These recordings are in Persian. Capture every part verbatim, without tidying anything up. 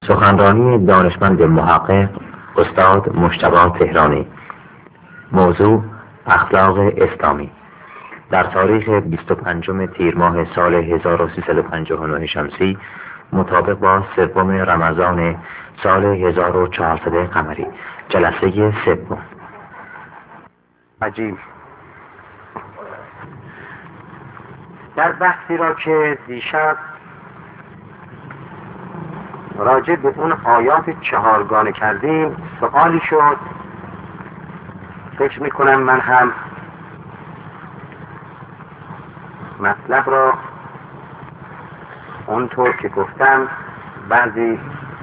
سخنرانی دانشمند محقق استاد مجتبی تهرانی. موضوع اخلاق اسلامی. در تاریخ بیست و پنجم تیر ماه سال هزار و سیصد و پنجاه و نه شمسی مطابق با سوم رمضان سال هزار و چهارصد قمری، جلسه سوم. عجیب. در بحثی را که دیشب راجع به اون آیات چهارگانه کردیم سوالی شد. فکر میکنم من هم مطلب را اونطور که گفتم بعضی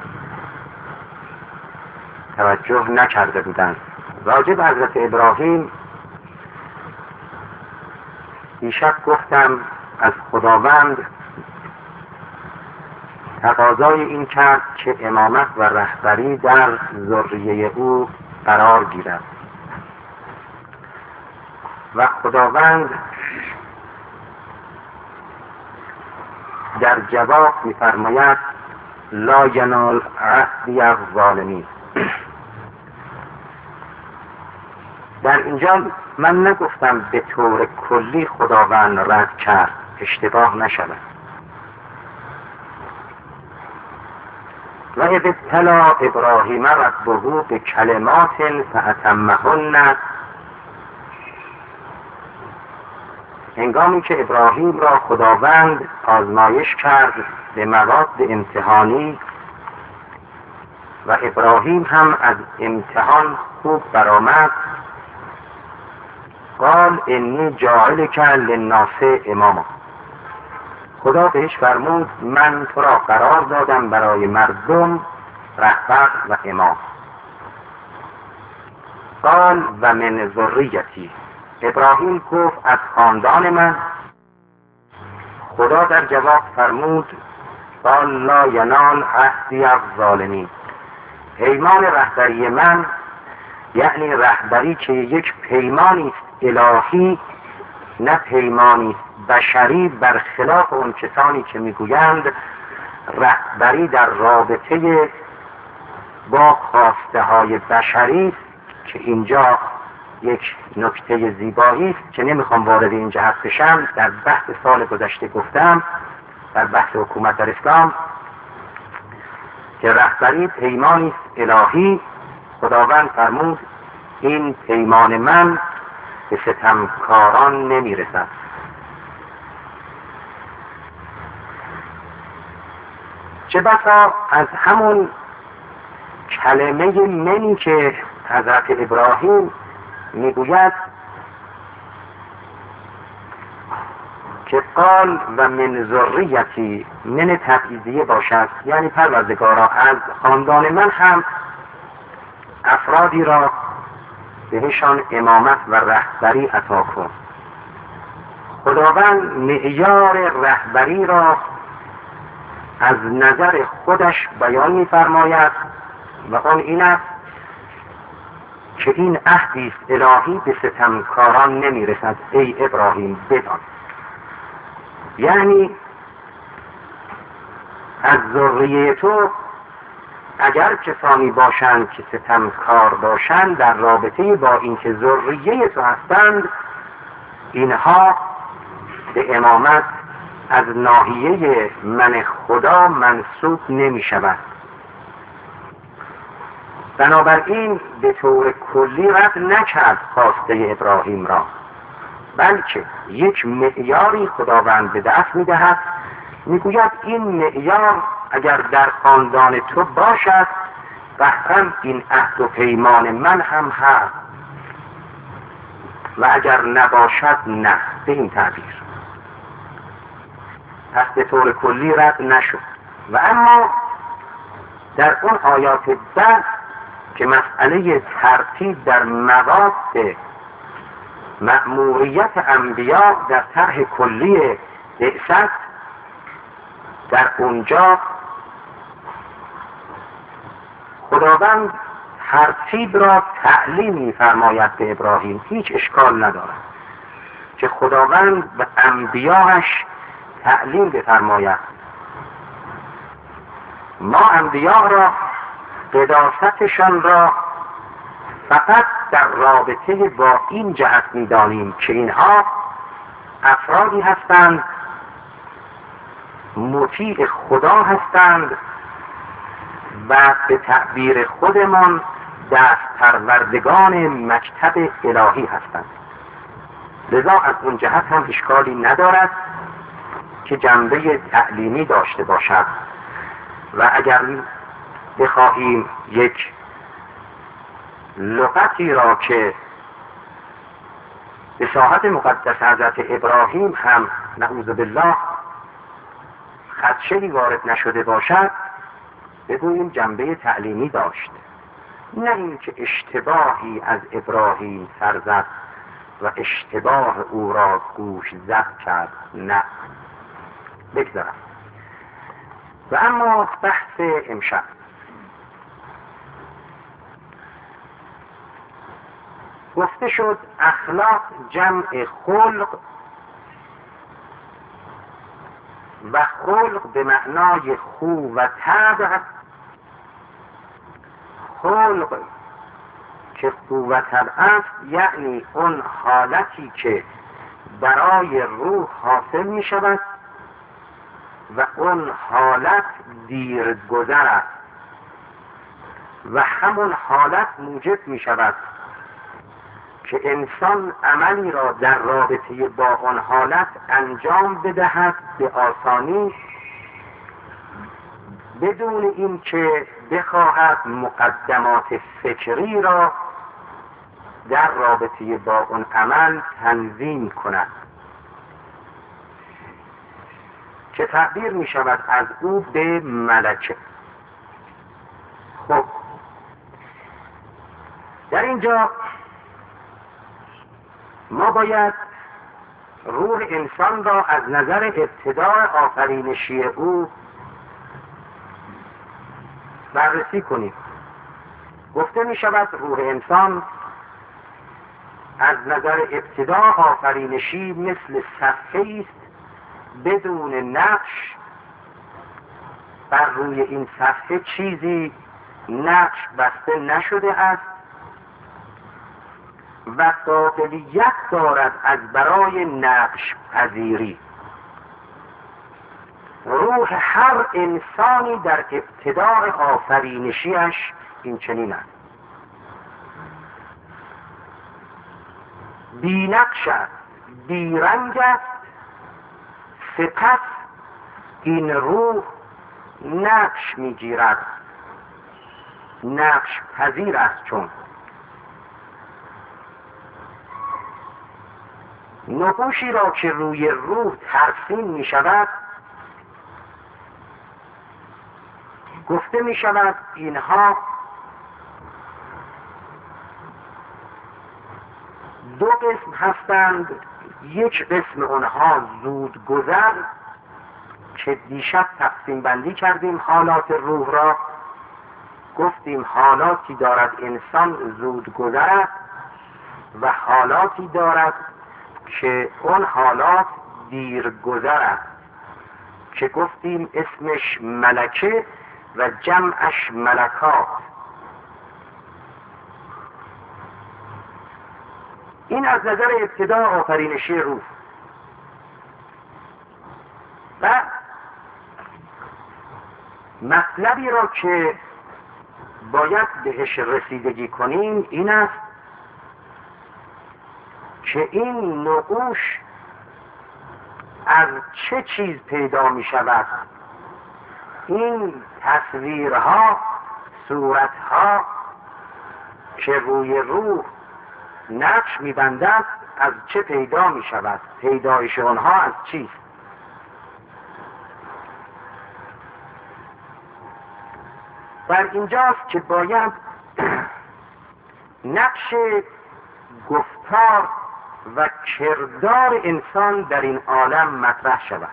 توجه نکرده بودند. راجع به حضرت ابراهیم دیشب گفتم از خداوند تقاضای این کرد که امامت و رهبری در ذریه او قرار گیرد و خداوند در جواب می‌فرماید لا ینال عهدی الظالمین. در اینجا من نگفتم به طور کلی خداوند رد کرد، اشتباه نشود. و اذ ابتلی ابراهیم ربه بکلمات فاتمهن، هنگامی که ابراهیم را خداوند آزمایش کرد به مواد امتحانی و ابراهیم هم از امتحان خوب برآمد، قال انی جاعلک للناس اماما. خدا بهش فرمود من تو را قرار دادم برای مردم رهبر و امام. قال و من ذریتی. ابراهیم گفت از خاندان من. خدا در جواب فرمود قال لا ینال عهدی الظالمین. پیمان رهبری من یعنی رهبری که یک پیمانی است الهی، نه پیمانی بشری، برخلاف اون کسانی که میگویند رهبری در رابطه با خواسته های بشری است، که اینجا یک نکته زیبایی است که نمیخوام وارد این جهت بشم. در بحث سال گذشته گفتم در بحث حکومت در اسلام که رهبری پیمانی است الهی. خداوند فرمود این پیمان من به ستمکاران نمیرسد. چه بسا از همون کلمه منی که حضرت ابراهیم میگوید که قال و من ذریتی، من تبعیضیه باشد، یعنی پروردگارا از خاندان من هم افرادی را بهشان امامت و رهبری عطا کن. خداوند معیار رهبری را از نظر خودش بیان می‌فرماید و آن این است که این عهدی است الهی به ستمکاران نمی‌رسد. ای ابراهیم بدان، یعنی از ذریه تو اگر کسانی باشند که ستمکار باشند در رابطه با اینکه ذریه تو هستند، اینها به امامت از ناحیه من خدا منسوب نمی شود. بنابراین به طور کلی رد نکرد خواسته ابراهیم را، بلکه یک معیاری خداوند به دست می دهد. می گوید این معیار اگر در خاندان تو باشد قطعاً این عهد و پیمان من هم هست، و اگر نباشد نه. به این تعبیر پس به طور کلی رد نشد. و اما در اون آیات بعد که مسئله ترتیب در مواد مأموریت انبیا در طرح کلی بعثت، در اونجا خداوند ترتیب را تعلیم می‌فرماید به ابراهیم. هیچ اشکال ندارد که خداوند به انبیاش تعلیم بفرماید. ما انبیا را قداستشان را فقط در رابطه با این جهت می‌دانیم که اینها افرادی هستند مطیع خدا هستند و به تعبیر خودمان دست پروردگان مکتب الهی هستند. لذا از اون جهت هم اشکالی ندارد که جنبه تعلیمی داشته باشد و اگر بخواهیم یک لغتی را که به ساحت مقدس حضرت ابراهیم هم نعوذ بالله خدشه‌ای وارد نشده باشد بگوییم جنبه تعلیمی داشت، نه اینکه اشتباهی از ابراهیم سر زد و اشتباه او را گوش زد کرد، نه. بگذارم. و اما بحث امشب، گفته شد اخلاق جمع خلق و خلق به معنای خو و طبع. خلق که خو و طبع است یعنی اون حالتی که برای روح حاصل می شود و اون حالت دیرگذر است و همون حالت موجب می شود که انسان عملی را در رابطه با آن حالت انجام بدهد به آسانی بدون اینکه بخواهد مقدمات فکری را در رابطه با آن عمل تنظیم کند که تعبیر می شود از او به ملکه. خب در اینجا ما باید روح انسان را از نظر ابتداء آفرینشی او بررسی کنیم. گفته می شود روح انسان از نظر ابتداء آفرینشی مثل صفحه است بدون نقش، بر روی این صفحه چیزی نقش بسته نشده است و قابلیت دارد از برای نقش پذیری. روح هر انسانی در ابتداء آفرینشیش این چنین است، بی نقش است، بی رنگ است، سپس این روح نقش می گیرد، نقش پذیر است. چون نقوشی را که روی روح ترسیم می شود گفته می شود اینها دو قسم هستند. یک قسم اونها زود گذر که دیشب تقسیم بندی کردیم حالات روح را، گفتیم حالاتی دارد انسان زود گذر است و حالاتی دارد که اون حالات دیر گذر است که گفتیم اسمش ملکه و جمعش ملکات. این از نظر ابتدا آفرینشی روح. و مطلبی را که باید بهش رسیدگی کنیم این است که این نقوش از چه چیز پیدا می شود. این تصویرها، صورتها که روی روح نقش می بندد از چه پیدا می شود؟ پیدایش آنها از چیست؟ بر اینجاست که باید نقش گفتار و کردار انسان در این عالم مطرح شود.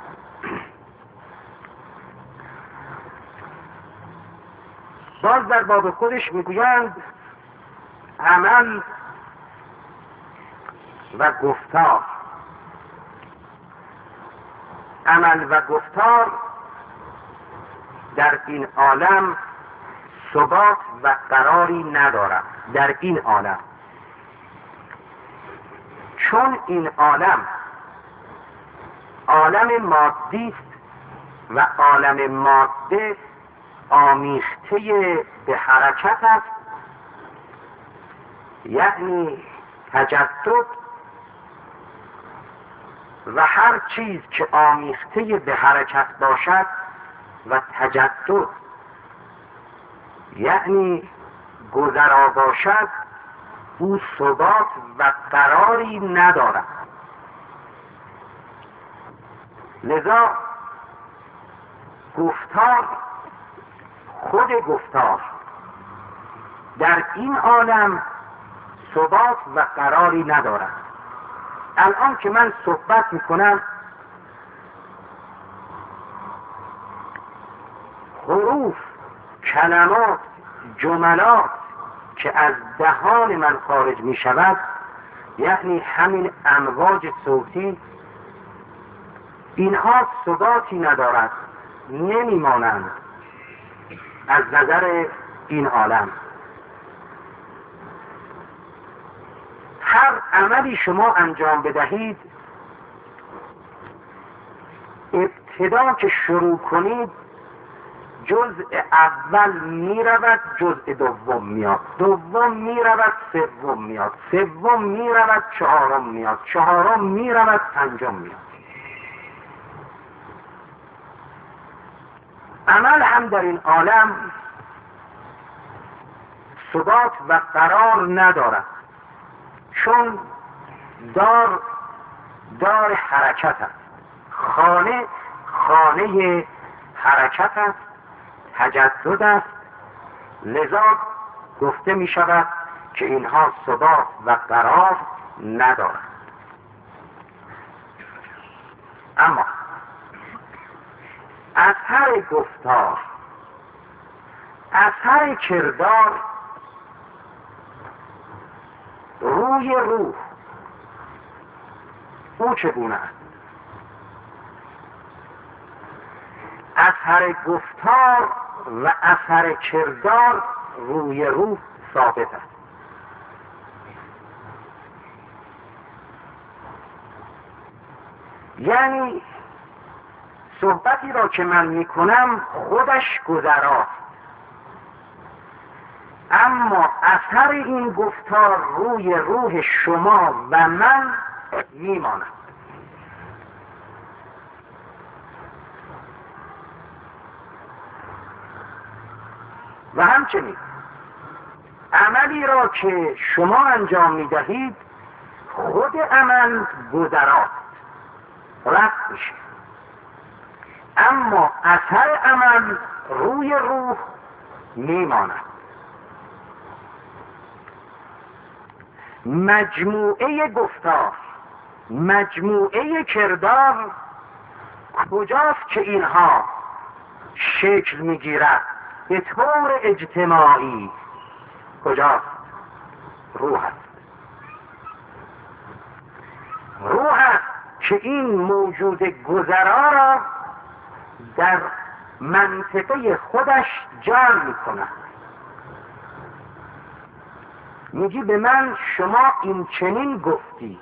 باز در باب خودش میگویند عمل و گفتار. عمل و گفتار در این عالم ثبات و قراری ندارد. در این عالم، چون این عالم عالم مادی است و عالم ماده آمیخته به حرکت است، یعنی تجدد، و هر چیز که آمیخته به حرکت باشد و تجدد یعنی گذرا باشد، او ثبات و قراری ندارد. لذا گفتار، خود گفتار در این عالم ثبات و قراری ندارد. الان که من صحبت میکنم، حروف، کلمات، جملات که از دهان من خارج می شود، یعنی همین امواج صوتی، اینها ثباتی ندارد، نمی مانند از نظر این عالم. هر عملی شما انجام بدهید، ابتدا که شروع کنید جزء اول می رود، جزء دوم میاد، دوم می رود، سوم میاد، سوم می رود، چهارم میاد، چهارم می رود، پنجم میاد. عمل هم در این عالم ثبات و قرار ندارد، چون دار دار حرکت است، خانه خانه حرکت است، تجدد است. لذا گفته می شود که اینها ثبات و قرار ندارند. اما اثر گفتار، اثر کردار، روی روح او چگونه است؟ اثر گفتار و اثر کردار روی روح ثابت است. یعنی صحبتی را که من میکنم خودش گذراست، اما اثر این گفتار روی روح شما و من میماند. و همچنین عملی را که شما انجام میدهید، خود عمل گذراست، رفت میشه، اما اثر عمل روی روح میماند. مجموعه گفتار، مجموعه کردار کجاست که اینها شکل میگیرد به طور اجتماعی؟ کجاست؟ روح است. روح است که این موجود گذرا را در منطقه خودش جمع میکند. میگی به من شما این چنین گفتی.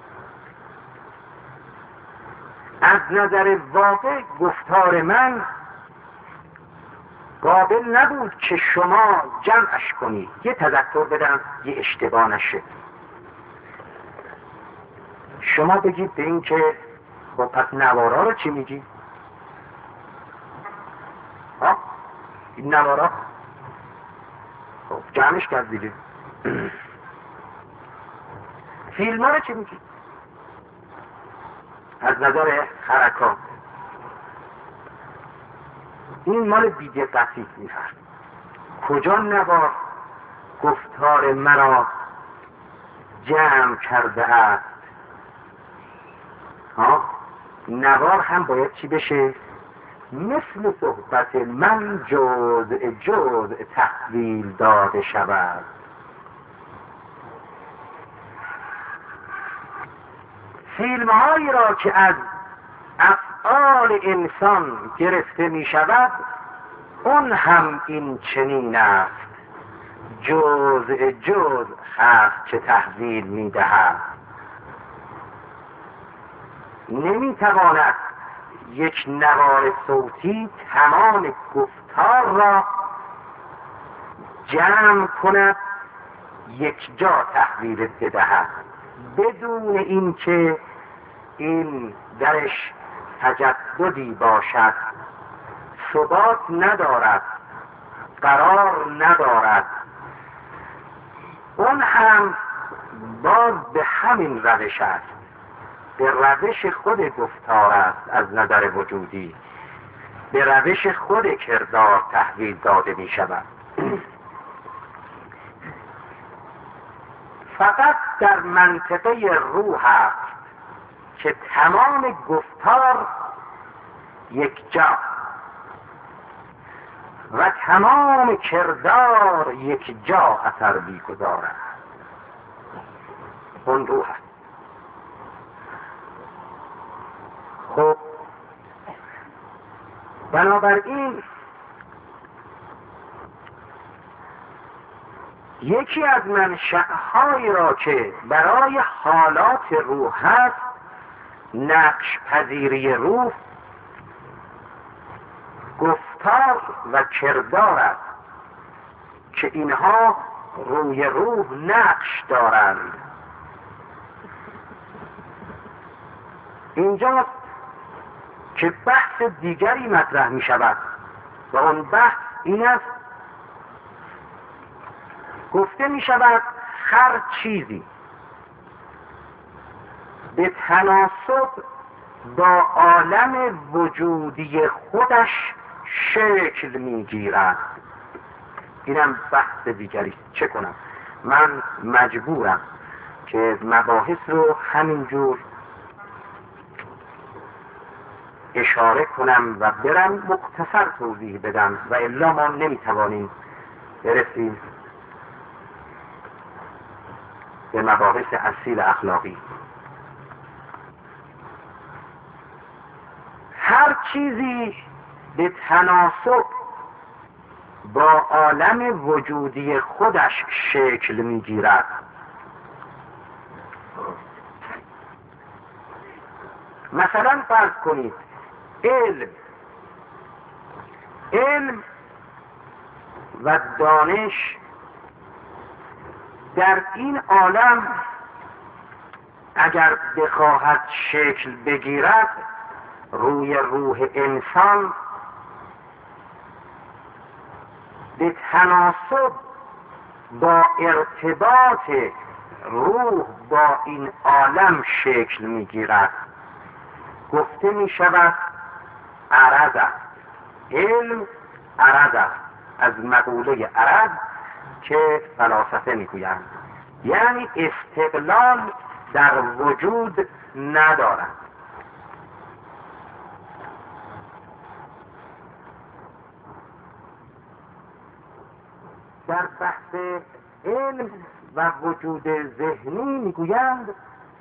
از نظر واقع گفتار من قابل نبود که شما جمعش کنید. یه تذکر بدم یه اشتباه نشه. شما بگید به این که خب پس نوارا رو چی میگی؟ ها؟ این نوارا خب جمعش کرد دیگه. فیلم ها رو چی میگی؟ از نظر حرکات این مال بی‌دقتی میفرد. کجا نوار گفتار مرا جمع کرده است؟ ها؟ نوار هم باید چی بشه؟ مثل صحبت من جزء جزء تحویل داده شود. فیلم هایی را که از افعال انسان گرفته می شود اون هم این چنین است، جز جز هست چه تحویل میدهد. نمیتواند یک نوار صوتی تمام گفتار را جمع کند یک جا تحویل بدهد بدون اینکه این درش تجددی باشد، ثبات ندارد، قرار ندارد. اون هم باز به همین روش است، به روش خود گفتار است، از نظر وجودی به روش خود کردار تحویل داده می شود. فقط در منطقه روح است که تمام گفتار یک جا و تمام کردار یک جا اثر می‌گذارد. اون روح است. خب بنابراین یکی از منشأهایی را که برای حالات روح هست، نقش پذیری روح گفتار و کردار است که اینها روی روح نقش دارند. اینجاست که بحث دیگری مطرح می شود و اون بحث این است، گفته می شود هر چیزی به تناسب با عالم وجودی خودش شکل می گیرد. اینم بحث دیگری. چه کنم؟ من مجبورم که مباحث رو همینجور اشاره کنم و برم مختصر توضیح بدم و الا ما نمیتوانیم برسیم به مباحث اصیل اخلاقی. هر چیزی به تناسب با عالم وجودی خودش شکل میگیرد. مثلا فرض کنید علم علم و دانش در این عالم اگر بخواهد شکل بگیرد، روی روح انسان به تناسب با ارتباط روح با این عالم شکل میگیرد. گفته می شود عرض است. علم عرض است، از مقوله عرض که فلاسفه میگویند، یعنی استقلال در وجود ندارد. در بحث علم و وجود ذهنی میگویند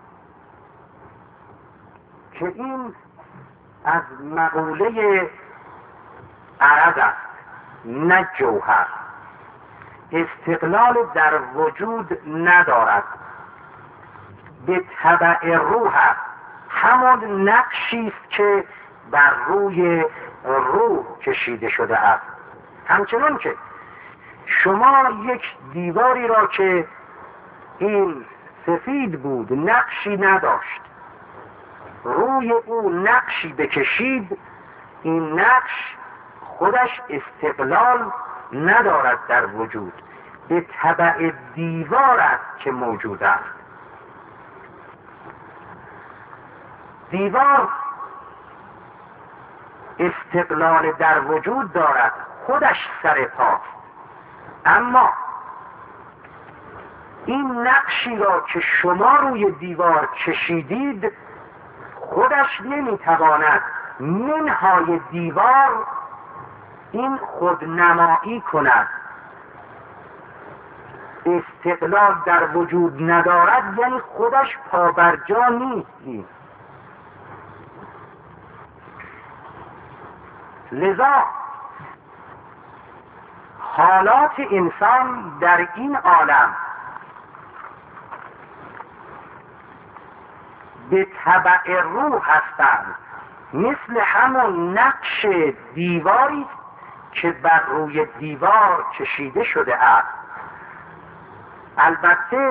که این از مقوله عرض است، نه جوهر. استقلال در وجود ندارد، به تبع روح است. همان نقشی است که بر روی روح کشیده شده است. همچنان که شما یک دیواری را که این سفید بود، نقشی نداشت، روی او نقشی بکشید، این نقش خودش استقلال ندارد در وجود، به تبع دیوار است که موجود است. دیوار استقلال در وجود دارد، خودش سر پاست، اما این نقشی را که شما روی دیوار کشیدید خودش نمیتواند منهای دیوار این خودنمایی کند. استقلال در وجود ندارد یعنی خودش پابرجا نیست. لذا حالات انسان در این عالم به تبع روح هستند، مثل همون نقش دیواری که بر روی دیوار کشیده شده است. البته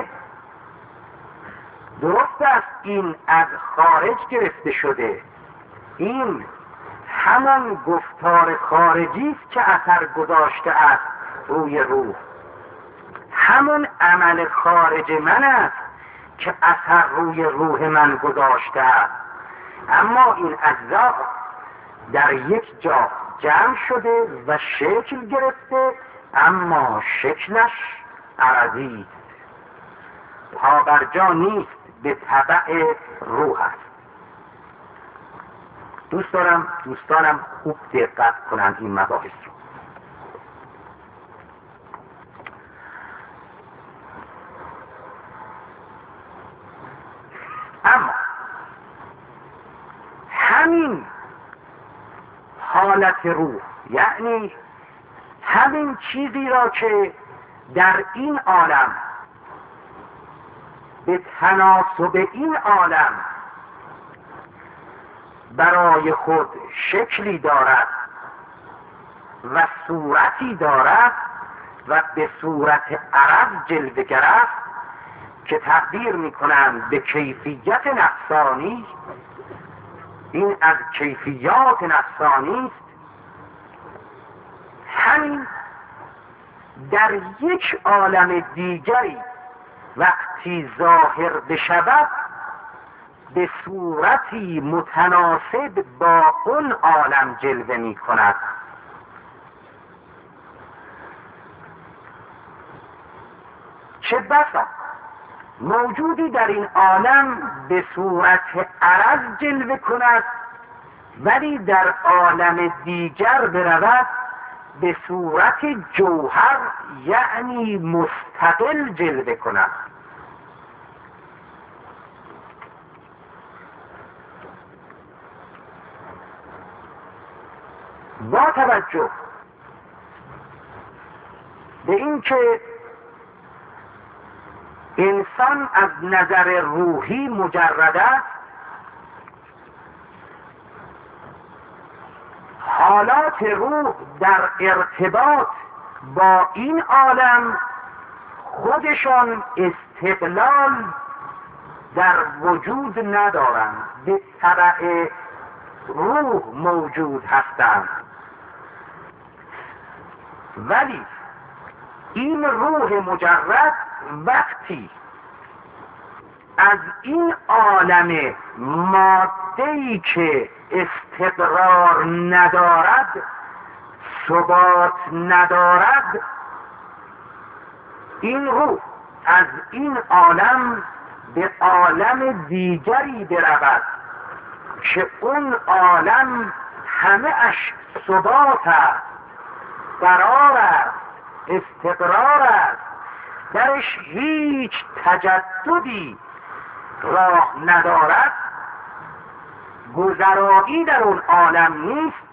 درست است این از خارج گرفته شده، این همان گفتار خارجی است که اثر گذاشته است روی روح، همون عمل خارج من است که اثر روی روح من گذاشته است. اما این اجزا در یک جا جمع شده و شکل گرفته، اما شکلش عرضی است، پابرجا نیست، به تبع روح است. دوست دارم دوستانم خوب دقت کنند این مباحث رو. اما همین حالت روح، یعنی همین چیزی را که در این عالم به تناسب این عالم برای خود شکلی دارد و صورتی دارد و به صورت عرض جلوه گرفت که تعبیر میکنند به کیفیت نفسانی، این از کیفیات نفسانی است. همین در یک عالم دیگری وقتی ظاهر بشود به صورتی متناسب با اون عالم جلوه می کند. چه بسا موجودی در این عالم به صورت عرض جلوه کند، ولی در عالم دیگر برود به صورت جوهر، یعنی مستقل جلوه کند. با توجه به این که انسان از نظر روحی مجرد است، حالات روح در ارتباط با این عالم خودشان استقلال در وجود ندارند، به تبع روح موجود هستند. ولی این روح مجرد وقتی از این عالم ماده‌ای که استقرار ندارد، ثبات ندارد، این روح از این عالم به عالم دیگری برود که اون عالم همه اش ثبات است، قرار است، استقرار است، درش هیچ تجددی راه ندارد، گذرایی در اون عالم نیست.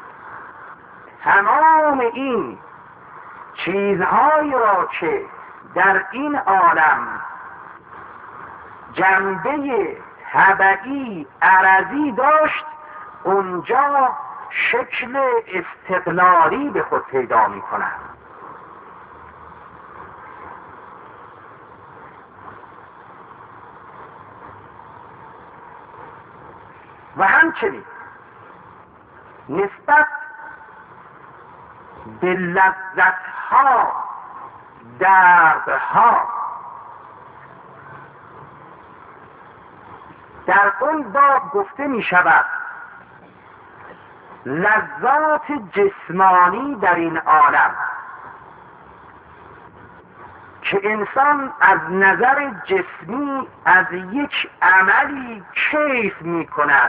تمام این چیزهایی را که در این عالم جنبه طبعی عرضی داشت، اونجا شکل استقلالی به خود پیدا می کند. و همچنین نسبت به لذتها، دردها، در اون باب گفته می شود لذات جسمانی در این عالم که انسان از نظر جسمی از یک عملی کیف می کند،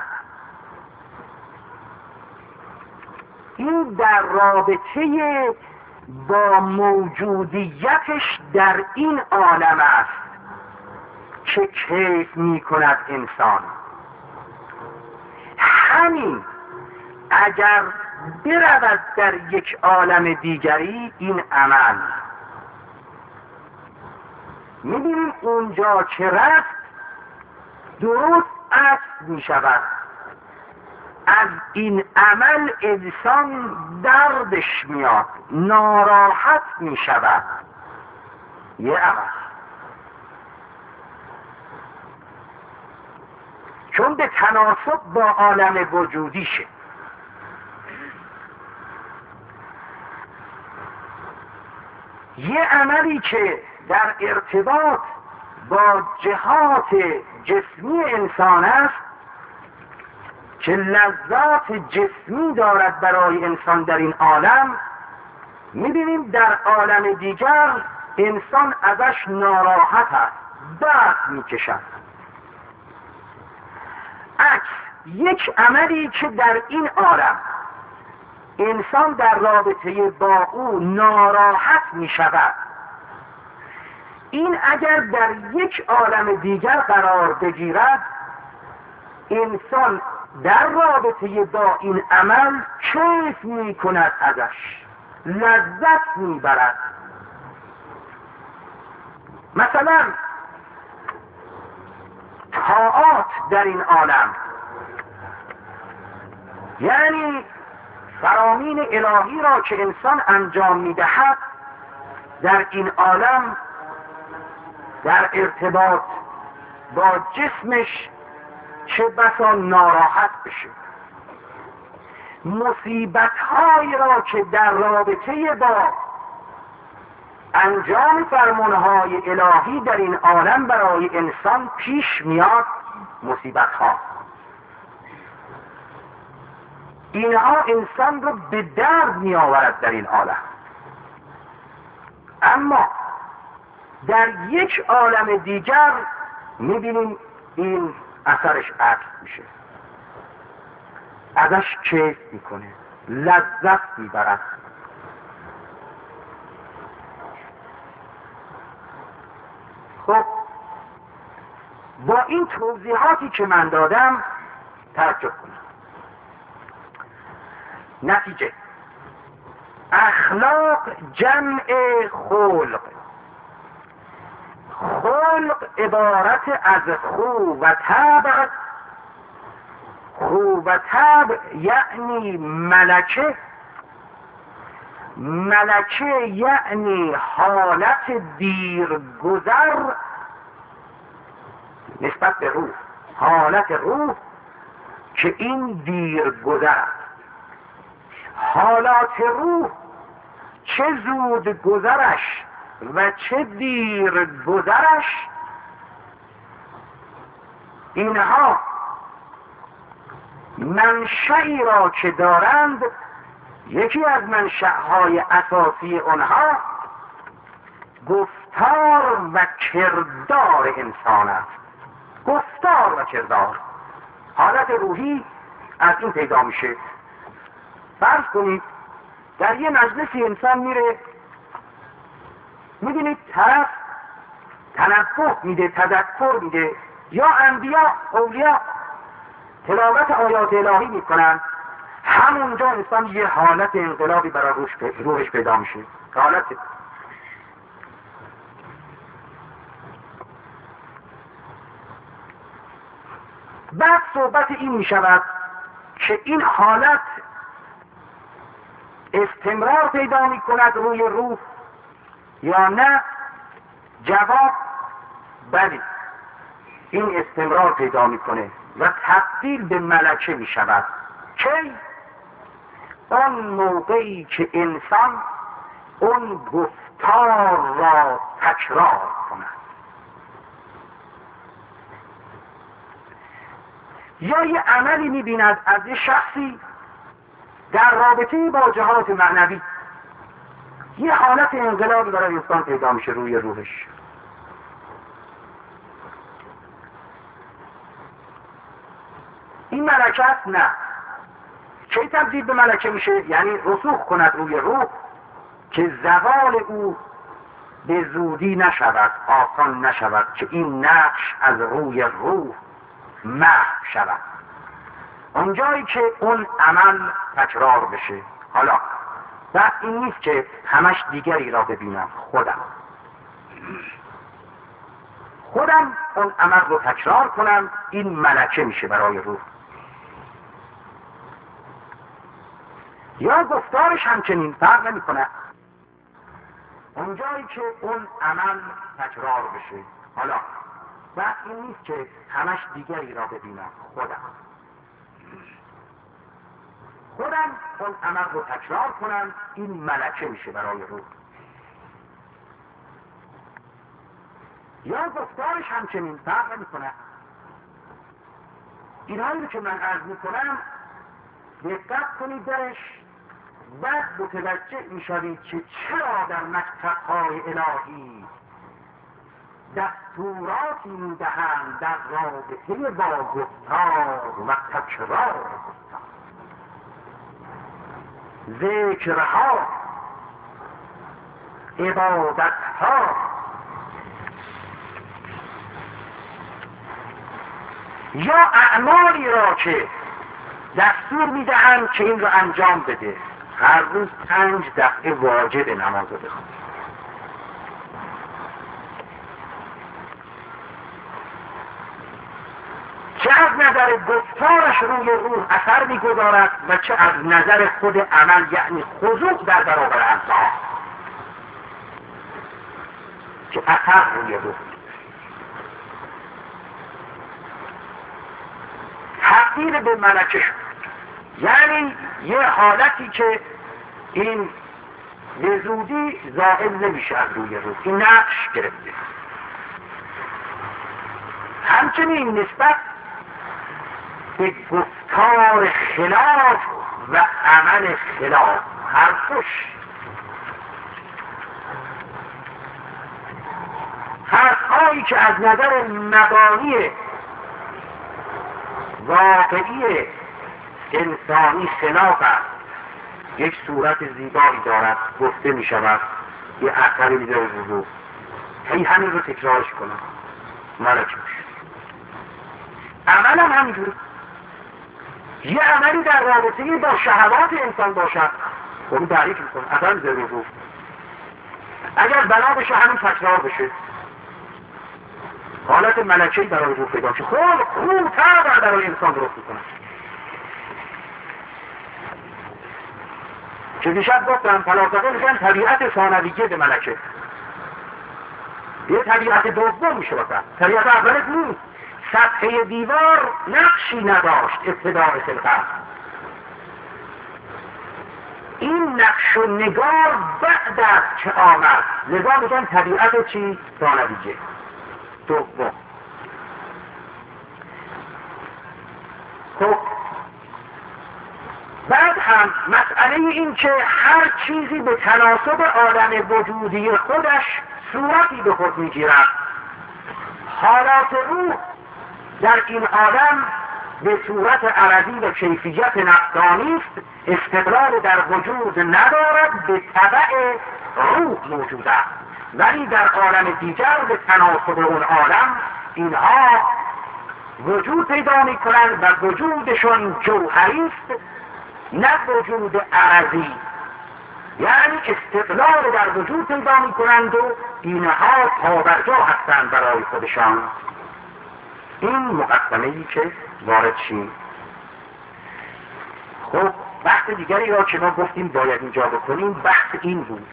این در رابطه با موجودیتش در این عالم است که کیف می کند انسان. همین اگر برود در یک عالم دیگری این عمل. می‌بینیم اونجا که رفت درست عکس می‌شود. از این عمل انسان دردش میاد، ناراحت می‌شود. یه عمل چون به تناسب با عالم وجودیشه. یه عملی که در ارتباط با جهات جسمی انسان است که لذات جسمی دارد برای انسان در این عالم، می‌بینیم در عالم دیگر انسان ازش ناراحت است، درد می‌کشد. عکس یک عملی که در این عالم انسان در رابطه با او ناراحت می شود، این اگر در یک عالم دیگر قرار بگیرد انسان در رابطه با این عمل کیف می کند، ازش لذت می برد. مثلا طاعات در این عالم، یعنی فرامین الهی را که انسان انجام می‌دهد در این عالم در ارتباط با جسمش چه بسا ناراحت بشه. مصیبت‌هایی را که در رابطه با انجام فرمانهای الهی در این عالم برای انسان پیش میاد، مصیبت‌ها، اینها انسان رو به درد می آورد در این عالم. اما در یک عالم دیگر می بینیم این اثرش عکس میشه، ازش کیف میکنه، لذت میبرد. خب با این توضیحاتی که من دادم تعجب کنید. نتیجه: اخلاق جمع خلق. خلق عبارت از خو و طبع. خو و طبع یعنی ملکه. ملکه یعنی حالت دیرگذر نسبت به روح، حالت روح که این دیرگذر است. حالات روح چه زود گذرش و چه دیر گذرش، اینها منشئی را که دارند، یکی از منشأهای اساسی آنها گفتار و کردار انسان است. گفتار و کردار، حالت روحی از این پیدا میشه. فرض کنید در یه مجلسی انسان میره، میبینید طرف تنبه میده، تذکر میده، یا انبیا اولیا تلاوت آیات الهی میکنن، همونجا انسان یه حالت انقلابی برای روش روحش پیدا میشه. حالت بعد صحبت این میشود که این حالت استمرار پیدا میکند روی روح یا نه؟ جواب: بلی، این استمرار پیدا میکنه و تبدیل به ملکه میشود. کی؟ اون موقعی که انسان اون گفتار را تکرار کند. یا یه عملی میبیند از یه شخصی در رابطه با جهات معنوی، یه حالت انقلابی برای انسان پیدا میشه روی روحش. این ملکه است؟ نه. کی تبدیل به ملکه میشه؟ یعنی رسوخ کند روی روح که زوال او به زودی نشود، آسان نشود، که این نقش از روی روح محو شود. اونجایی که اون عمل تکرار بشه. حالا بحث این نیست که همش دیگری را ببینم، خودم خودم اون عمل رو تکرار کنم، این ملکه میشه برای روح. یا گفتارش همچنین فرق نمی کنه. اونجایی که اون عمل تکرار بشه. حالا بحث این نیست که همش دیگری را ببینم، خودم خودم اون عمل رو تکرار کنم، این ملکه میشه برای روح. یا گفتارش همچنین فرق نمی کنه. اینهایی رو که من عرض میکنم دقت کنید درش، بعد متوجه میشوید که چرا در مکتب‌های الهی دستوراتی میدهند در رابطه با گفتار و تکرار گفتار، ذکرها، عبادتها، یا اعمالی را که دستور میدهند که این را انجام بده. هر روز پنج دقیقه واجب نماز رو بخون. چه از نظر گفتارش روی روح اثر میگذارد و چه از نظر خود عمل، یعنی خضوع در برابر الله، که اثر روی روح. تبدیل به ملکه شد، یعنی یه حالتی که این به زودی زائل نمیشه از روی روح، این نقش گرفته. همچنین نسبت به گفتار خلاف و عمل خلاف، حرفش حرفهایی که از نظر مبانی واقعی انسانی خلاف است، یک صورت زیبایی دارد، گفته می شود، یه اثری می داره رو هی همین رو تکرارش کنم، ملکه میشه. عمل هم همینجوری، یه عملی در رابطه با شهوات انسان باشد، اون تعریف میکنه، اثر می داره رو. اگر بنا بشه همین تکرار بشه، حالت ملکه‌ای برای روح پیدا شه، خود خوب‌تر برای انسان درست میکنه. که دیشب گفتم فلاسفه میگن طبیعت ثانویه به ملکه، یه طبیعت دوم میشه واسه. طبیعت اولش نیست. سطح دیوار نقشی نداشت ابتداء خلقت، این نقش و نگار بعد از که آمد، لذا میگن طبیعت چی؟ ثانویه، دوم. خب بعد هم مسئله این که هر چیزی به تناسب عالم وجودی خودش صورتی به خود میگیرد. حالات روح در این عالم به صورت عرضی و کیفیت نفسانی است، استقلال در وجود ندارد، به تبع روح موجود است. ولی در عالم دیگر به تناسب اون عالم اینها وجود پیدا می کنند و وجودشون جوهری است، نه وجود عرضی، یعنی استقلال در وجود پیدا می کنند و اینها پابرجا هستند برای خودشان. این مقدمه‌ای که وارد شیم. خب بحث دیگری را که ما گفتیم باید اینجا بکنیم، بحث این بود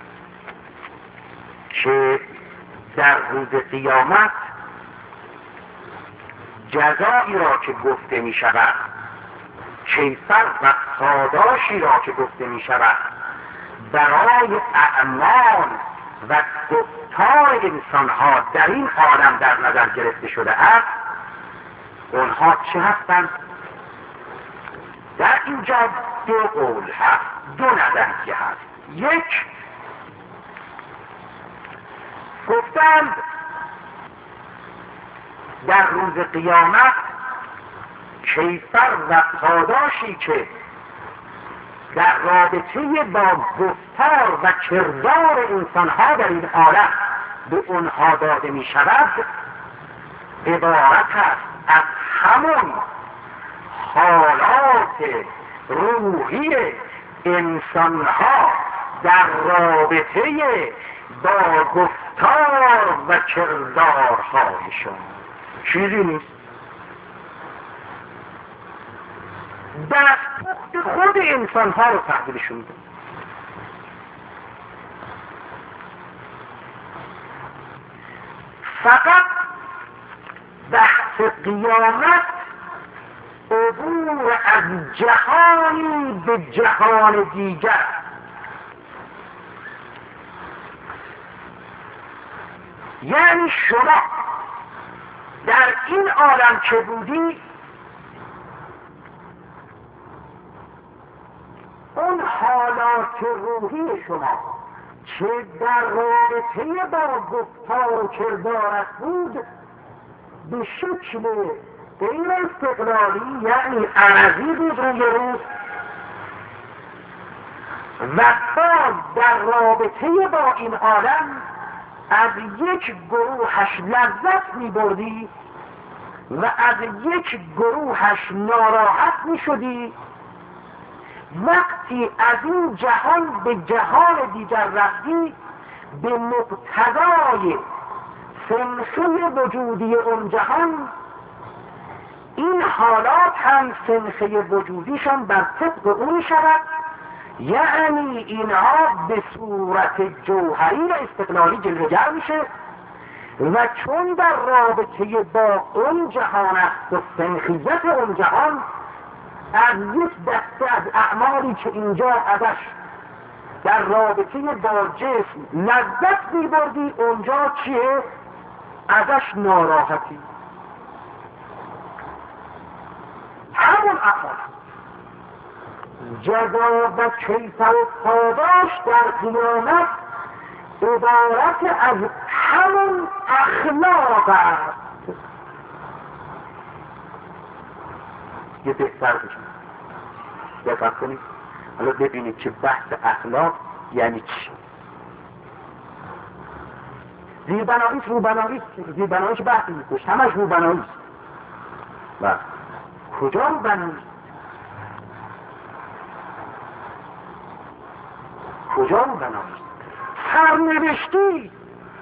که در روز قیامت جزایی را که گفته می شود، کیفر و پاداشی را که گفته می شود برای اعمال و گفتار انسان ها در این عالم در نظر گرفته شده است، اونها چه هستند؟ در اینجا دو قول هست، دو نظریه هست. یک، گفتند در روز قیامت کیفر و پاداشی که در رابطه با گفتار و کردار انسانها در این عالم به اونها داده می شود عبارت است از همون حالات روحی انسانها در رابطه با گفتار و کردارهایشون چیزی نیست. دست خود انسانها رو تحویلشون میده. فقط بحث قیامت عبور از جهانی به جهان دیگر، یعنی شما در این عالم که بودی اون حالات روحی شما چه در رابطه با گفتار و کردارت بود به شکل غیر استقلالی یعنی عرضی بود روی روز، و باز در رابطه با این عالم از یک گروهش لذت می بردی و از یک گروهش ناراحت می شدی. وقتی از این جهان به جهان دیگر رفتی به مقتضای سنخی وجودی اون جهان این حالات هم سنخی وجودیشان بر طبق اون شود، یعنی اینها به صورت جوهری و استقلالی جلوگر میشه و چون در رابطه با اون جهان است و سنخیت اون جهان از یک دسته از اعمالی که اینجا ازش در رابطه با جسم لذت میبردی اونجا چیه؟ ازش ناراحتی. همون اعمال جزا و کیف و پاداش در قیامت عبارت از همون اخلاق است. یه بهتر بشن دقت کنید، حالا ببینید که بحث اخلاق یعنی چی. زیربناییش روبناییش زیربناییش بحثی میکنش، همش روبناییش. و کجا روبناییش؟ کجا روبناییش؟ سرنوشتی.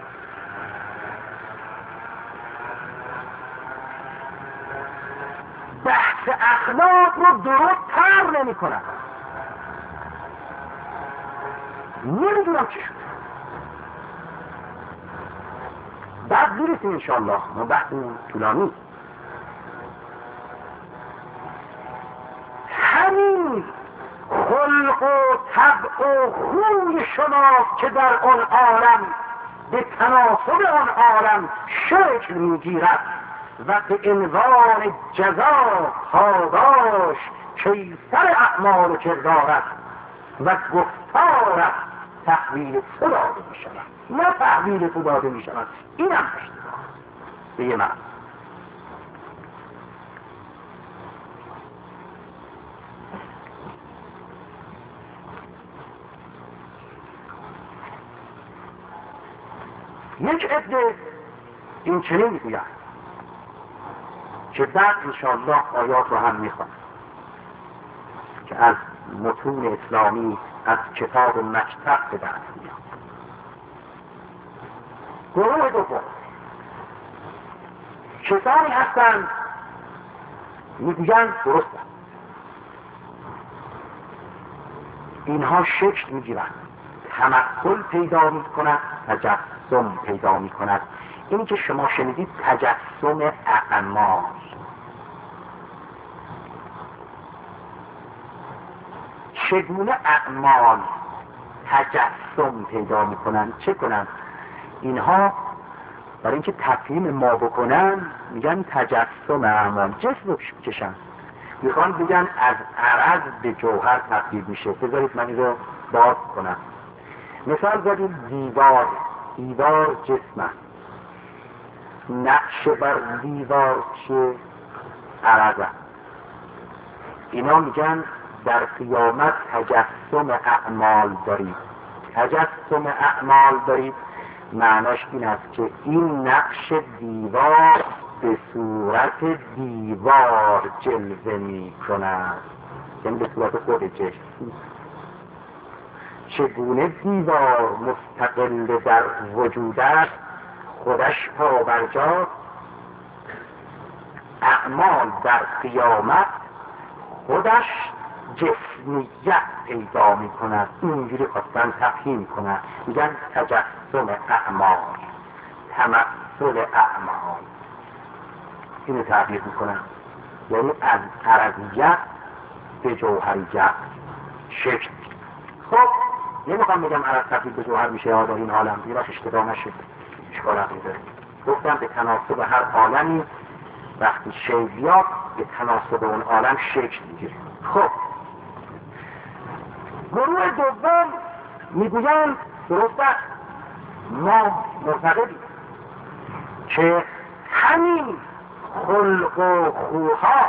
بحث اخلاق رو درست تر نمی کنن. نمیدونم چی شد. بعد بیرسیم انشاءالله، ما بحث طولانی. همین خلق و طبع و خوی شما که در آن عالم به تناسب آن عالم شکل میگیرد و به عنوان جزا پاداش کیفر اعمال و کردارت و گفتارت تحویل تو داده می شود، نه تحویل تو داده می شود. این هم اشتباه به یه معنی. یک عده این چنین میگوید که بعد انشاءالله آیات رو هم میخواد که از متون اسلامی از کتاب و مکتب به دست میاد. گروه دوم کسانی هستند میگویند درست است، اینها شکل میگیرند، تمثل پیدا میکند، تجسم پیدا میکند. اینی که شما شنیدید تجسم اعمال، چگونه اعمال تجسم پیدا میکنن؟ چه کنن؟ اینها برای اینکه تفهیم ما بکنن میگن تجسم اعمال، جسم رو بکشن، میخوان بگن از عرض به جوهر تبدیل میشه. بذارید من این رو باز کنم. مثال زدید دیوار، دیوار جسم است، نقش بر دیوار چه؟ عرض است. اینا میگن در قیامت تجسم اعمال دارید. تجسم اعمال دارید معناش این است که این نقش دیوار به صورت دیوار جلوه می کند، یعنی به صورت خود چشم. چگونه دیوار مستقل در وجود است، خودش پابرجا، اعمال در قیامت خودش جسمیت پیدا می کند. اینجوری خواستن تفهیم کنند، میگن تجسم اعمال، تمثل اعمال، اینو تعبیر میکنن. یعنی از عرضیت به جوهریت شکل. خب نمیخوام بگم عرض تبدیل به جوهر میشه یا در این عالم دیراش اشتباه نشه، اشکال نداره. گفتم به تناسب هر عالمی وقتی شی بیاد به تناسب اون عالم شکل میگیره. خب گروه دوم میگویند درست است، ما معتقدیم که همین خلق و خوها،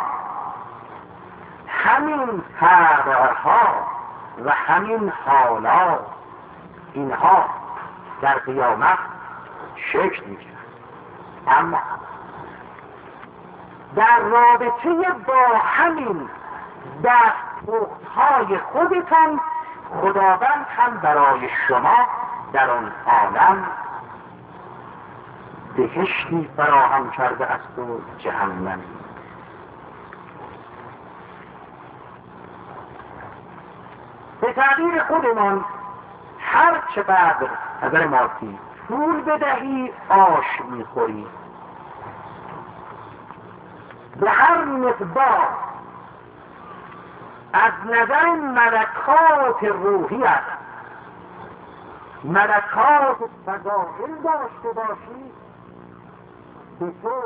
همین طبعها و همین حالات، اینها در قیامت شکل میگیرند. اما در رابطه با همین دستپختهای خودتان خداوند هم برای شما در آن عالم بهشتی فراهم کرده است و جهنمی. به تعبیر خودمان هر چقدر نظر مادی پول بدهی آش میخوری، به هر مقدار از نظر ملکات روحیت ملکات فضائل داشته باشی، به تو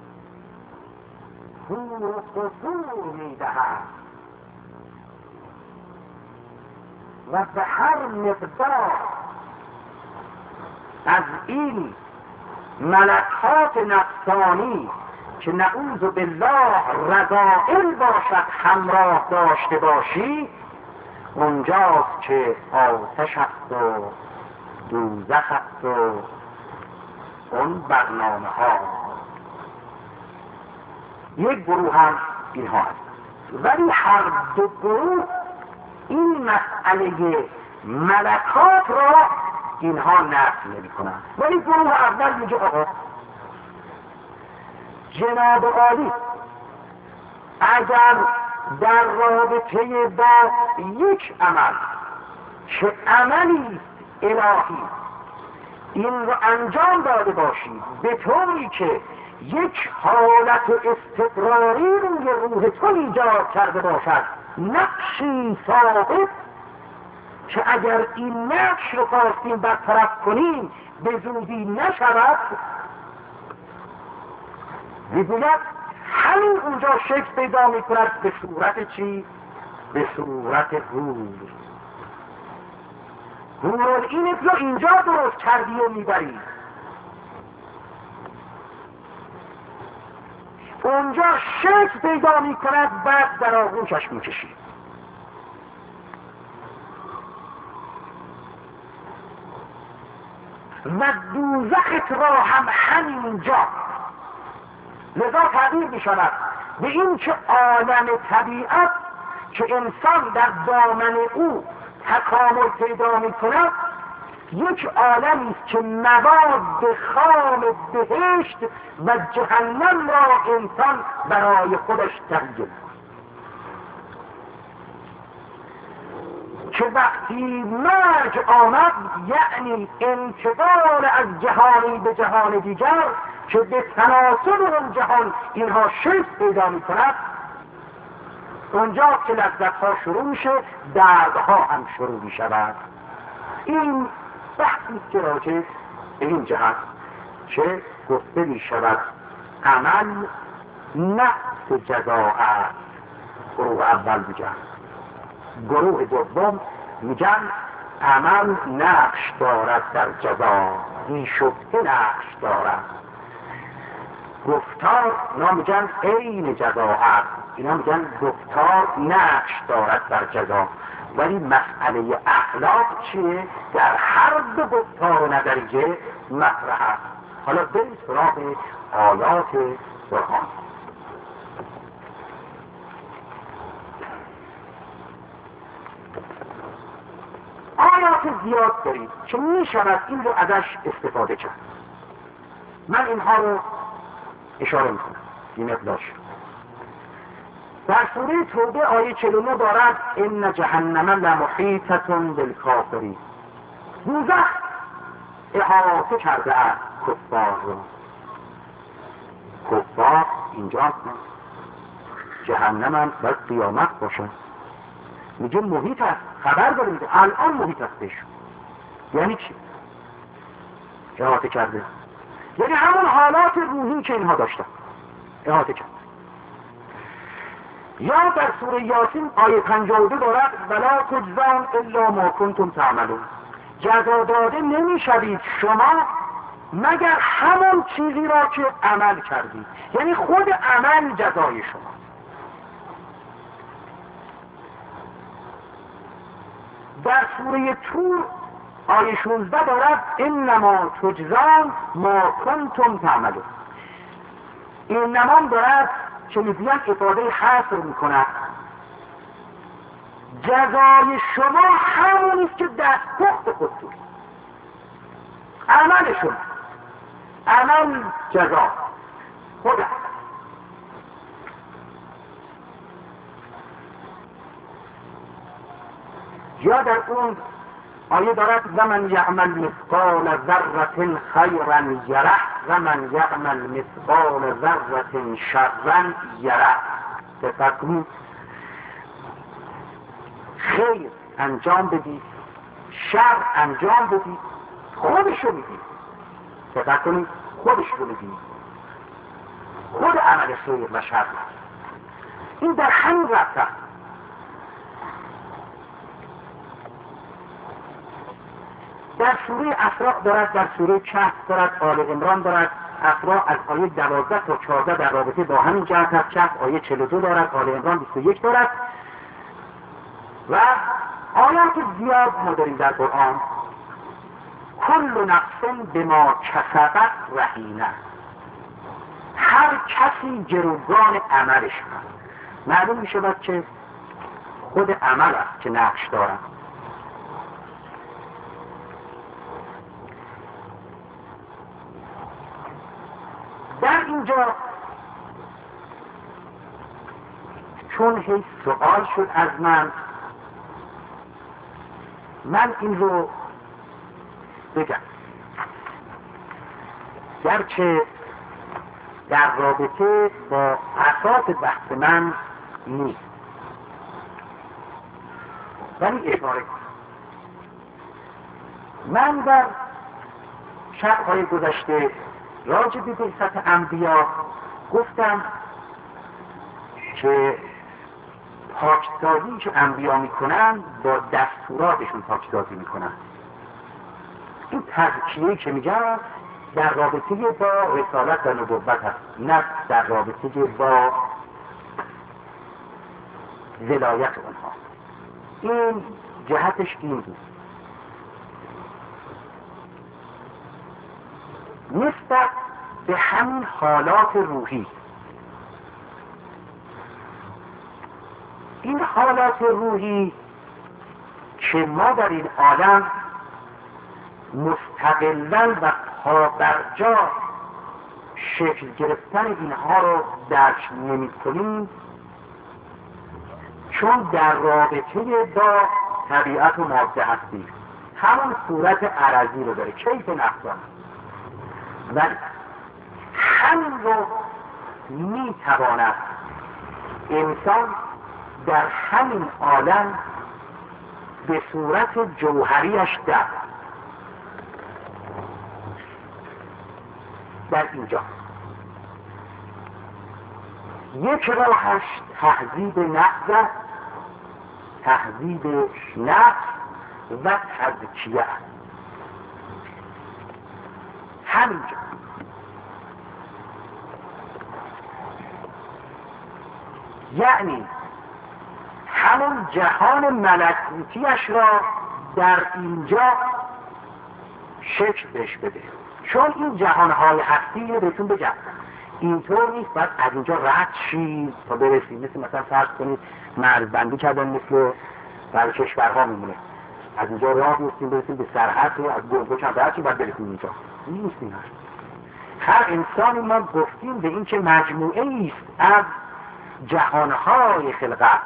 حور و قصور میدهد و به هر مقدار از این ملکات نفسانی که نعوذ بالله رذائل باشد همراه داشته باشی، اونجاست که آتش است و دوزخ است و اون برنامه ها. یک گروه هم اینها هست، ولی هر دو گروه این مسئله ملکات را اینها نفی نمی کنند. ولی گروه اول میگه آقا جناب عالی اگر در رابطه با یک عمل که عملی الهی این رو انجام داده باشی به طوری که یک حالت استقراری روی روح تو ایجاد کرده باشد، نقشی ثابت که اگر این نقش رو خواستیم برطرف کنیم به زودی نشود، میگوید همین اونجا شکل پیدا میکند به صورت چی؟ به صورت روح. روح اینت رو اینجا درست کردی و میبری، اونجا شکل پیدا میکند، بعد در آغوشش میکشی. و دوزخت را هم همینجا. لذا تعبیر می شود به این که عالم طبیعت که انسان در دامن او تکامل پیدا می کند یک عالمی است که مواد خام بهشت و جهنم را انسان برای خودش تهیه که وقتی مرگ آمد، یعنی انتقال از جهانی به جهان دیگر که به تناسب اون جهان اینها شکل پیدا می کند، اونجا که لذت ها شروع میشه دردها هم شروع می شود. این بحثی که راجع به این جهت که گفته می شود عمل نفس جزا است. گروه اول میگن، گروه دوم میگن عمل نقش دارد در جزا، این شبهه نقش دارد. گفتار اینا میگن عین جزا است، اینا میگن گفتار نقش دارد در جزا. ولی مسئله اخلاق چیه؟ در هر دو گفتار و نظریه مطرح است. حالا بریم سراغ آیات قرآن. آیات زیاد دارید که می شود این رو ازش استفاده کرد. من اینها رو اشاره می کنم این مقدارش. در سوره توبه آیه چهل و نه دارد ان جهنم لمحیطة بالکافرین. دوزخ احاطه کرده است کفار رو. کفار اینجا جهنم هم باید قیامت باشه. میگه محیط است، خبر داره، میگه الان محیط است بهشون. یعنی چی؟ احاطه کرده، یعنی همون حالات روحی که اینها داشتن احاطه کرده. یا در سوره یاسین آیه پنجاه و دو دارد ولا تجزون الا ما کنتم تعملون. جزا داده نمیشوید شما مگر همون چیزی را که عمل کردید، یعنی خود عمل جزای شما. در سوره طور آیه شانزده دارد انما تجزون ما کنتم تعملون. این نمام دارد که میگویند افاده حصر میکند جزای شما همونیست که دست پخت خود بود. عمل شما، عمل جزا خود. یا در اون آیه دارد و من یعمل مثقال ذره خیرا یره و من یعمل مثقال ذره شرا یره. دقت کنید، خیر انجام بدید، شر انجام بدید، خودش رو میدید. دقت کنید، خودش رو میدید، خود عمل خیر و شر. این در همین رفته. در سوره اسراء دارد، در سوره کهف دارد، آل عمران دارد. اسراء از آیه دوازده تا چهارده در رابطه با همین جهت است. کهف آیه چهل و دو دارد، آل عمران بیست و یک دارد و آیات زیاد ما داریم در قرآن. کل نفس بما کسبت رهینه. هر کسی گروگان عملش هست. معلوم می شود که خود عمل است که نقش دارد. در اینجا چون هیچ سوال شد از من، من این رو بگم، گرچه در رابطه با اساس بحث من نیست، ولی اشاره کنم. من در شب‌های گذشته راجع به بعثت انبیا گفتم که پاکسازی که انبیا میکنن با دستوراتشون پاکسازی میکنن. این تزکیه‌ای که میگن در رابطه با رسالت و نبوت هست، نه در رابطه با ولایت اونها. این جهتش این بود. نسبت به همین حالات روحی، این حالات روحی که ما در این عالم مستقلاً و پابرجا شکل گرفتن اینها رو درک نمی کنیم، چون در رابطه با طبیعت و ماده هستیم. همون صورت عرضی رو داره، کیف نفسانه، ولی همین رو می تواند انسان در همین عالم به صورت جوهریش در در اینجا یک راهش تهذیب نفس، تهذیب نفس و تزکیه. همینجا یعنی همون جهان ملکوتیش را در اینجا شکل بهش بده. چون این جهانهای هستی رو بهتون بگم، اینطور نیست باید از اینجا رد شید تا برسید. مثل مثلا فرض کنید مرزبندی کردن مثل در کشورها میمونه، از اینجا راه میستیم برسیم به سرحد و از گرگو چند برچی باید برسیم اینجا. نیست این هر انسانی ما گفتیم به این که مجموعه ایست از جهانهای خلقت،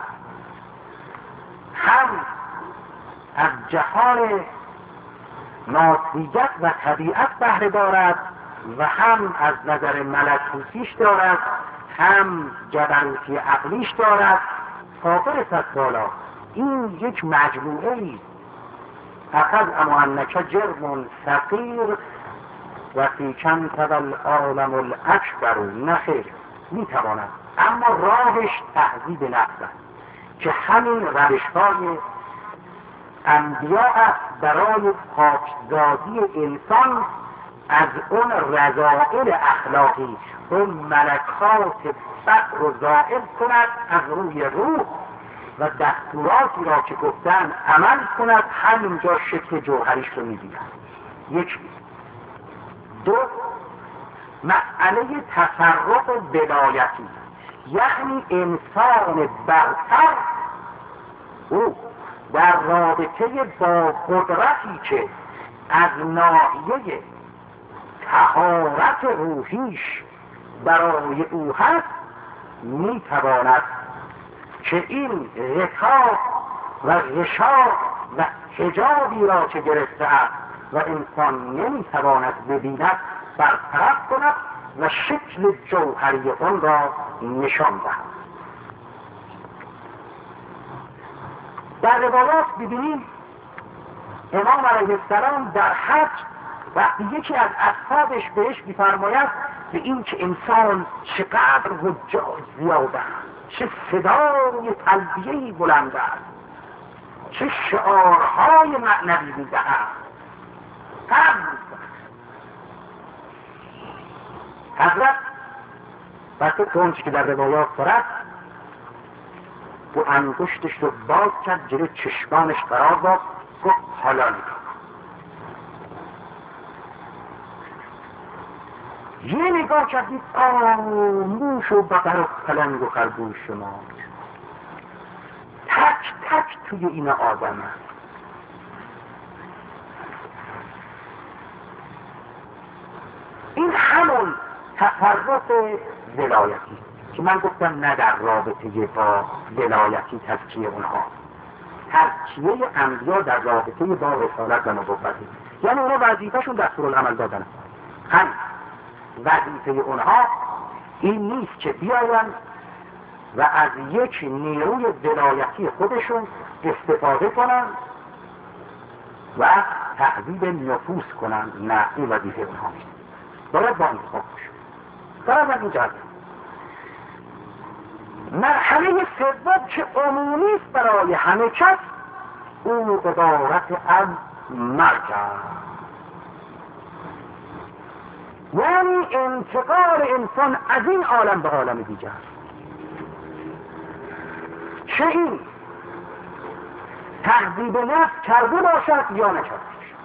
هم از جهان مادیت و طبیعت بهره دارد و هم از نظر ملکوتیش دارد، هم جبروتی عقلیش دارد تا برسد بالا. این یک مجموعه ایست. اخذ اما انک جرم صغیر و فی کم تول عالم الاکبر. نخیر، میتواند، اما راهش تهذیب نفس است که همین روش‌های انبیاء است برای پاکزادی انسان از اون رذائل اخلاقی، اون ملکات بد رو زائل کند از روی روح و دستوراتی را که گفتن عمل کند. همینجا شکل جوهریش رو می‌بینند. یک. دو، مسئله تفرق ولایتی، یعنی انسان برتر او در رابطه با قدرتی که از ناحیه طهارت روحیش برای او هست میتواند که این غطا و غشا و حجابی را که گرفته است و انسان نمیتواند ببیند برطرف کند و شکل جوهری آن را نشان دهد. در روایات ببینیم امام علیه السلام در حج وقتی یکی از اصحابش بهش می‌فرماید به این که انسان چقدر حجاج زیاده است، چه صدای تلبیه‌ای بلند است، چه شعارهای معنوی می‌دهد، حضرت وقتی کنچی که در روایات دارد و انگشتش رو باز کرد جلوی چشمانش قرار داد، گفت حالا نگاه یه نگاه کردید آه موش و بقر و پلنگ و خرگوش شما تک تک توی این آدم هست. این همون تفرق ولایتی که من گفتم نه در رابطه با ولایتی تزکیه اونها، تزکیه انبیا در رابطه با رسالت و نبوتی، یعنی اونها وظیفه‌شون دستورالعمل دادن. هم وظیفه اونها این نیست که بیاین و از یک نیروی ولایتی خودشون استفاده کنن و تهذیب نفوس کنن. نه، این وظیفه اونها نیست. باید با انتخاب باشن. باید از اینجا مرحله سوم که عمومی است برای همه کس، او عبارت از مرگ است، یعنی انتقال انسان از این عالم به عالم دیگر، چه این تهذیب نفس کرده باشد یا نکرده باشد،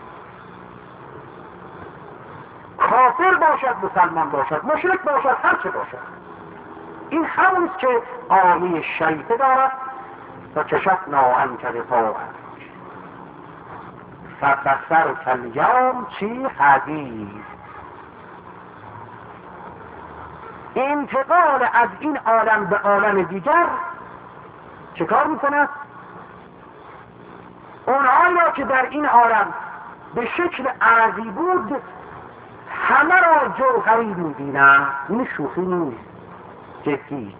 کافر باشد، مسلمان باشد، مشرک باشد، هر چه باشد. این همونست که آیه شریفه دارد و کشفنا عنک غطاءک فبصرک الیوم چی حدید. انتقال از این عالم به عالم دیگر چه کار میکند؟ اونهایی را که در این عالم به شکل عرضی بود همه را جوهری میبینند. این شوخی نیست، جدی.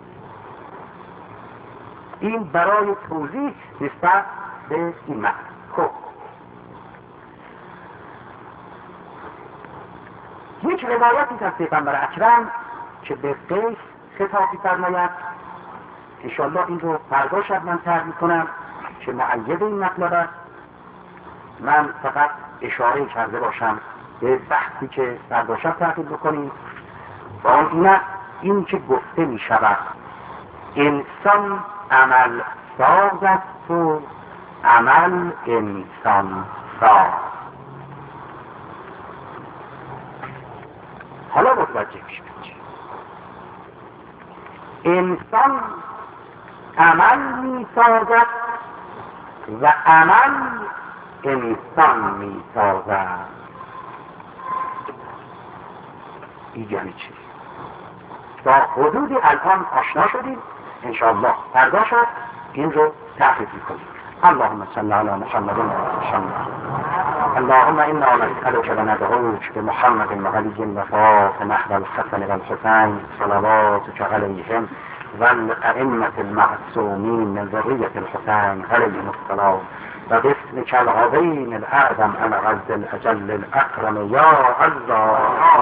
این برای توضیح نسبت به این معنی. خب یک روایتی از پیغمبر اکرم که به قیس خطابی فرماید، انشاءالله این رو فردا شب من تعریف کنم که مؤید این مطلب است. من فقط اشاره کرده باشم به بحثی که فردا شب تعریف بکنیم و آن این است این که گفته می شود انسان عمل ساز است و عمل انسان ساز. حالا متوجه میشید انسان عمل می سازد و عمل انسان می سازد. این یعنی چی؟ با حدودی الان آشنا شدیم، انشاءالله فردا شد این رو تحقیق کنیم. اللهم صل علی محمد و محمد. اللهم انا نسألك و ندعوك بمحمد و علی و فاطمه و الحسن و الحسین صلواتك علیهم و الائمة المعصومین من ذریة الحسین علیهم السلام و باسمك العظیم الاعظم العز الاجل الاكرم یا الله.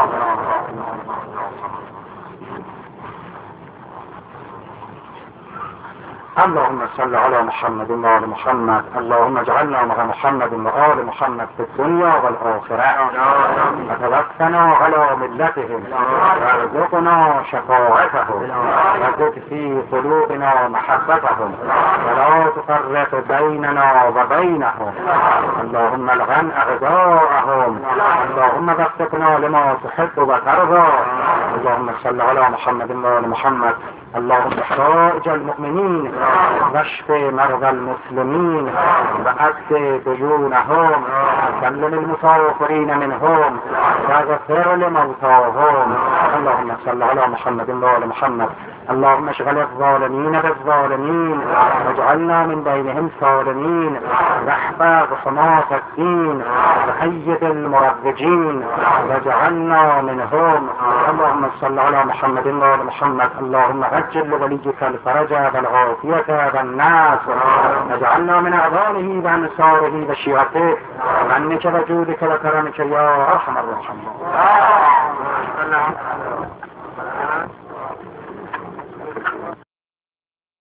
اللهم صل على محمد وآل محمد. اللهم اجعلنا مع محمد وآل محمد في الدنيا والآخرة وتوفنا على ملتهم وارزقنا شفاعتهم وزد في قلوبنا محبتهم ولا تفرق بيننا وبينهم. اللهم الغن أعداءهم. اللهم وفقنا لما تحب وترضى. اللهم صل على محمد وآل محمد. اللهم حائج المؤمنين واشف مرضى المسلمين وأسد ديونهم وسلم المسافرين منهم واغفر لموتاهم. اللهم صل على محمد وآل محمد. اللهم اشغل الظالمين بالظالمين واجعلنا من بينهم سالمين واحفظ حماة الدين وأيد المروجين واجعلنا منهم. اللهم صل على محمد وآل محمد. اللهم عجل لوليك الفرج والعافية والناس واجعلنا من أعوانه وأنصاره وشيعته ومنك وجودك وكرمك يا أرحم الراحمين.